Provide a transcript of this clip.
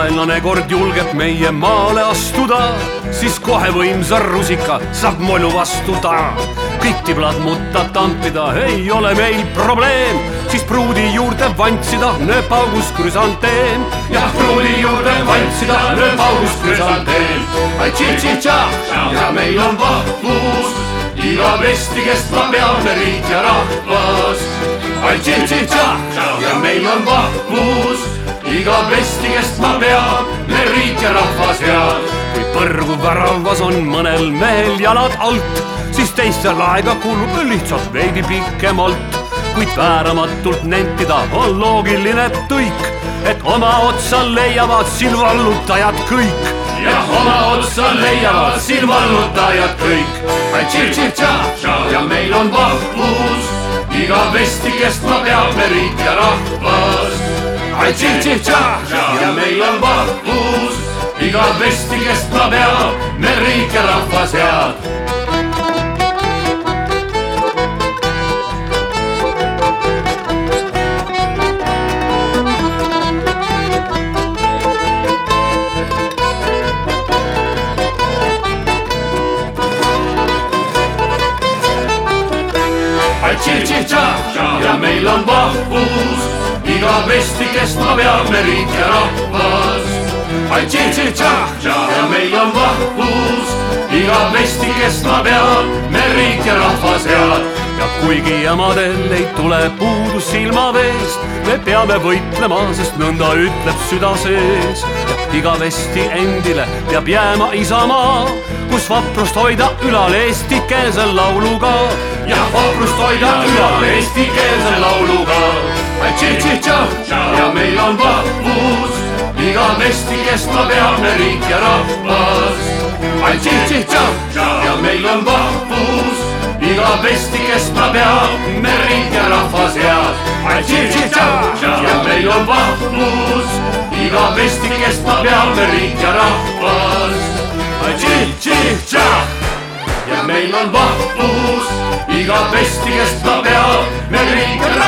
vaenlane kord julgeb meie maale astuda, siis kohe võimsa rusika saab mollu vastuda. kõik tiblad mutta tampida ei ole meil probleem, siis pruudi juurde vantsida nööp august krüsanteem. jah, pruudi juurde vantsida nööp august krüsanteem. ai tši-tši-tša ja meil on vahvus, iga vesti kestma peame riik ja rahvas. ai tši-tši-tša ja meil on vahvus, iga vesti kestma peab me riik ja rahvas head. kui põrgu väravas on mõnel mehel jalad alt, siis teistel aega kulub lihtsalt veidi pikemalt. kuid vääramatult nentida on loogiline tõik, et oma otsa leiavad siin vallutajad kõik. jah, oma otsa leiavad siin vallutajad kõik. ai tši-tši-tša ja meil on vahvus, iga vesti kestma peab me riik ja rahvas. ai tši-tši-tša ja meil on vahvus, iga vesti kestma peab me riik ja rahvas head. ai tši-tši-tša ja meil on vahvus, iga vesti kestma peab me riik ja rahvas. ai tši-tši-tša ja meil on vahvus, iga vesti kestma peab me riik ja rahvas head. ja kuigi jamadel ei tule puudus silma veest, me peame võitlema, sest nõnda ütleb süda sees. igavesti endile peab jääma isamaa, kus vaprust hoida ülal eestikeelse lauluga. jah, vaprust hoida ülal eestikeelse lauluga. ai tši-tši-tša ja meil on vahvus, igavesti kestma peab me riik ja rahvas. ai tši-tši-tša ja meil on vahvus, igavesti kestma peab me riik ja rahvas head. ai tši-tši-tša ja meil on vahvus, igavesti kestma peab me riik ja rahvas. ai tši-tši-tša ja meil on vahvus, igavesti kestma peab me riik ja rahvas.